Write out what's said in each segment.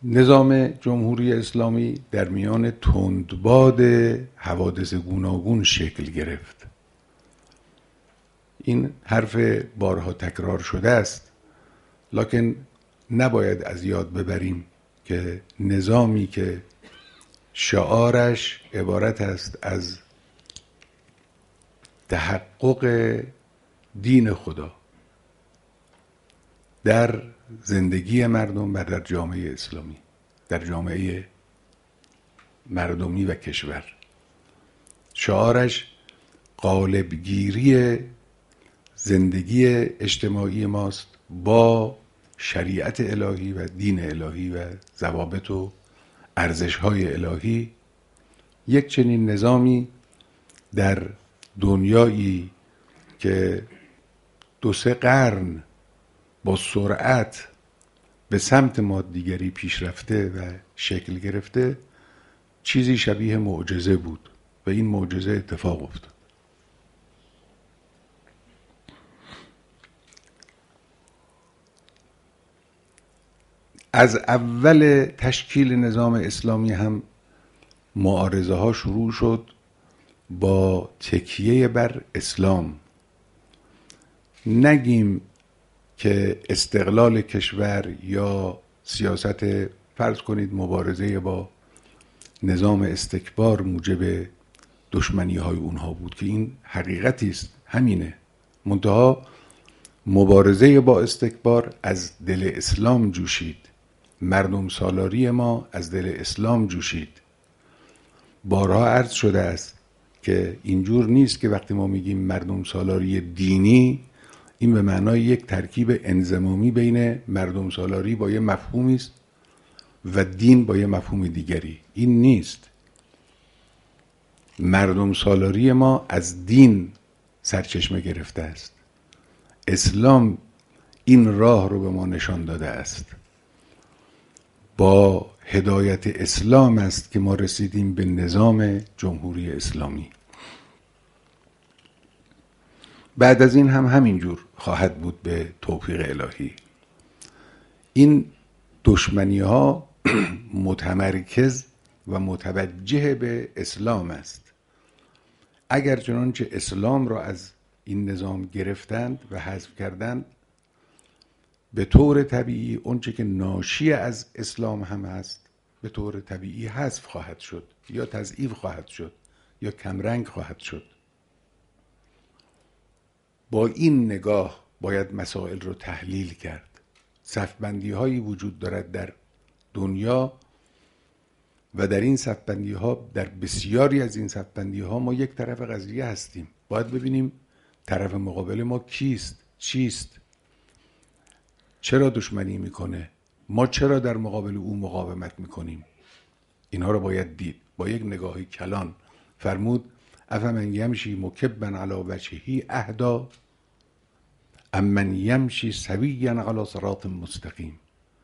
نظام جمهوری اسلامی در میان تندباد حوادث گوناگون شکل گرفت. این حرف بارها تکرار شده است، لکن نباید از یاد ببریم که نظامی که شعارش عبارت است از تحقق دین خدا در زندگی مردم و در جامعه اسلامی، در جامعه مردمی و کشور، شعارش قالبگیری زندگی اجتماعی ماست با شریعت الهی و دین الهی و ضوابط و ارزش‌های الهی. یک چنین نظامی در دنیایی که 2-3 قرن با سرعت به سمت مادیگری پیش رفته و شکل گرفته، چیزی شبیه معجزه بود و این معجزه اتفاق افتاد. از اول تشکیل نظام اسلامی هم معارضه ها شروع شد با تکیه بر اسلام. نگیم که استقلال کشور یا سیاست، فرض کنید مبارزه با نظام استکبار موجب دشمنی های اونها بود، که این حقیقتی است، همینه. منتها مبارزه با استکبار از دل اسلام جوشید، مردم سالاری ما از دل اسلام جوشید. بارها عرض شده است که اینجور نیست که وقتی ما میگیم مردم سالاری دینی، این به معنای یک ترکیب انضمامی بین مردم سالاری با یه مفهومی است و دین با یه مفهوم دیگری. این نیست. مردم سالاری ما از دین سرچشمه گرفته است. اسلام این راه رو به ما نشان داده است. با هدایت اسلام است که ما رسیدیم به نظام جمهوری اسلامی. بعد از این هم همینجور خواهد بود به توفیق الهی. این دشمنی ها متمرکز و متوجه به اسلام است. اگر چنانچه اسلام را از این نظام گرفتند و حذف کردند، به طور طبیعی اونچه که ناشی از اسلام هم هست به طور طبیعی حذف خواهد شد یا تضعیف خواهد شد یا کمرنگ خواهد شد. با این نگاه باید مسائل رو تحلیل کرد. صفبندی هایی وجود دارد در دنیا و در این صفبندی ها، در بسیاری از این صفبندی ها ما یک طرف قضیه هستیم. باید ببینیم طرف مقابل ما کیست، چیست، چرا دشمنی میکنه، ما چرا در مقابل او مقاومت میکنیم. اینها رو باید دید با یک نگاهی کلان. فرمود افمن یمشی مکبا علی وجهه اهدی امن یمشی سویا علی صراط مستقیم.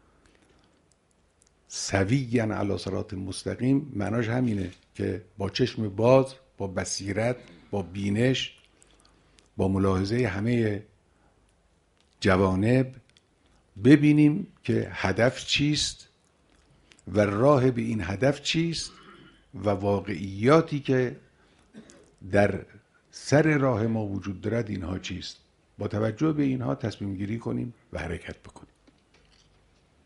سویا علی صراط مستقیم معناش همینه که با چشم باز، با بصیرت، با بینش، با ملاحظه همه جوانب ببینیم که هدف چیست و راه به این هدف چیست و واقعیاتی که در سر راه ما وجود دارد اینها چیست. با توجه به اینها تصمیم گیری کنیم و حرکت بکنیم.